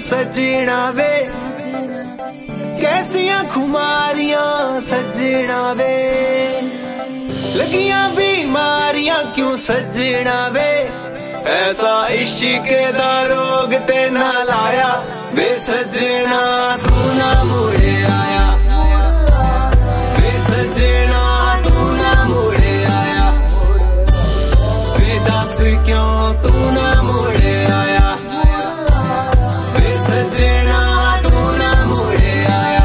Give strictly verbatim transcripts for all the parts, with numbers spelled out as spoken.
सजना वे, कैसियां खुमारियां सजना वे, लगियां बीमारियां क्यों सजना वे, ऐसा इश्क दा रोग ते ना लाया वे सजना तू ना मुड़े आया, वे सजना तू ना मुड़े आया, वे दस क्यों तू ना मुड़े आया, वे सजना तू ना मुड़े आया।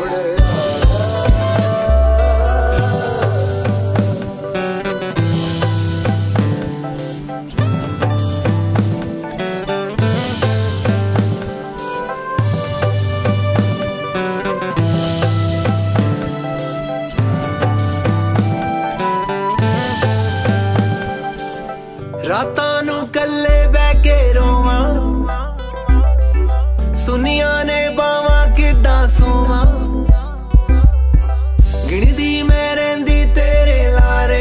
रातां नू कल्ले बह के रोवां, सुनिया ने बावां किदां सोवां, गिणदी मैं रहिंदी तेरे लारे,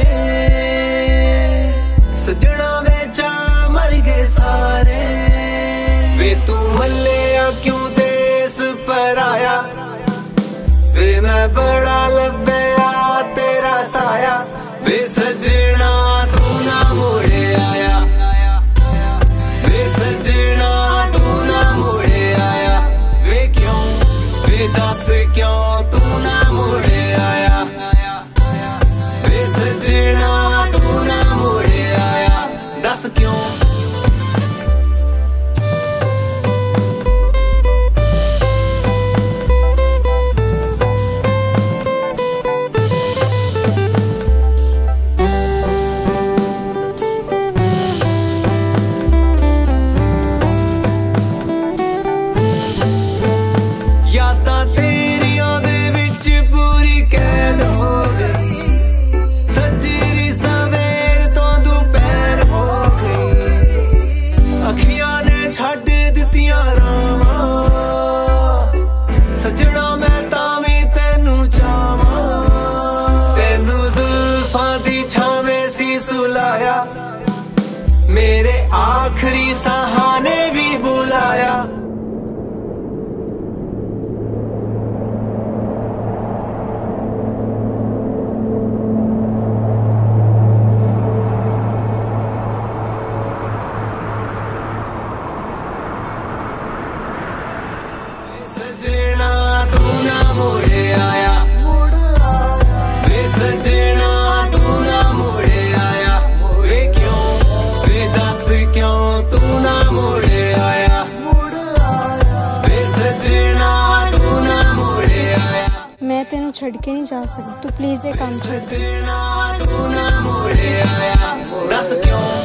सजना वे चा मर गए सारे, वे तू मल्लिया क्यों देस पर आया, वे मैं बड़ा लब्या तेरा साया, वे सजना तू ना मुड़े आया, वे सजना तू ना मुड़े आया, वे क्यों वे दस क्यों तू ना मुड़े आया, वे सजना तू ना मुड़े आया, दस क्यों। यादां तेरियां दे विच पूरी कैद हो गई, सजरी सवेर तो दोपहर हो गई, अखियां ने छड्ड दित्तियां रावां, सजना मैं तावीं तैनू चावां, तैनू जुल्फां दी छावें सी सुलाया, मेरे आखरी साहां ने भी बुलाया, सजना तू ना मुड़े आया, वे सजना तू ना मुड़े आया, वे क्यों वे दस क्यों तू ना मुड़े आया, वे सजना तू ना मुड़े आया। मैं तेनू छड़ के नहीं जा सकती, तू प्लीज ये काम छोड़ दे। सजना तू ना मुड़े आया, दस क्यों।